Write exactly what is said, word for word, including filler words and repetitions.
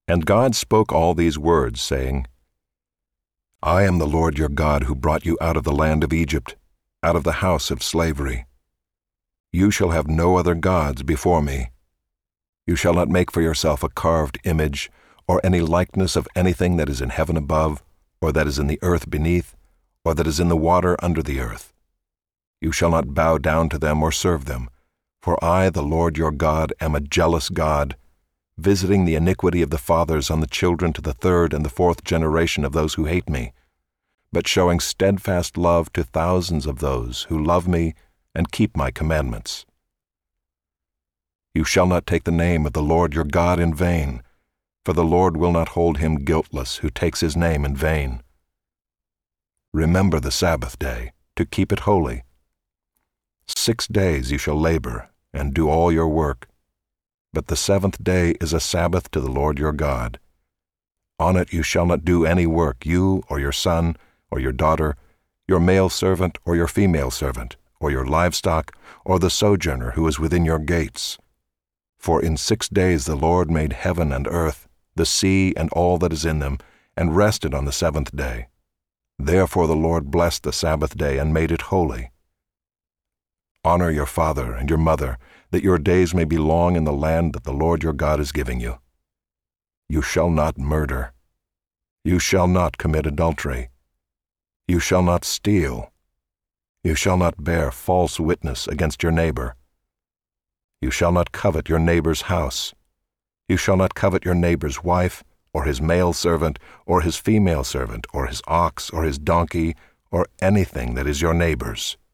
And God spoke all these words, saying, I am the Lord your God who brought you out of the land of Egypt, out of the house of slavery. You shall have no other gods before me. You shall not make for yourself a carved image, or any likeness of anything that is in heaven above, or that is in the earth beneath, or that is in the water under the earth. You shall not bow down to them or serve them, for I, the Lord your God, am a jealous God, visiting the iniquity of the fathers on the children to the third and the fourth generation of those who hate me, but showing steadfast love to thousands of those who love me and keep my commandments. You shall not take the name of the Lord your God in vain, for the Lord will not hold him guiltless who takes his name in vain. Remember the Sabbath day, to keep it holy. Six days you shall labor and do all your work, but the seventh day is a Sabbath to the Lord your God. On it you shall not do any work, you or your son or your daughter, your male servant or your female servant, or your livestock, or the sojourner who is within your gates. For in six days the Lord made heaven and earth, the sea and all that is in them, and rested on the seventh day. Therefore the Lord blessed the Sabbath day and made it holy. Honor your father and your mother, that your days may be long in the land that the Lord your God is giving you. You shall not murder. You shall not commit adultery. You shall not steal. You shall not bear false witness against your neighbor. You shall not covet your neighbor's house. You shall not covet your neighbor's wife, or his male servant, or his female servant, or his ox, or his donkey, or anything that is your neighbor's.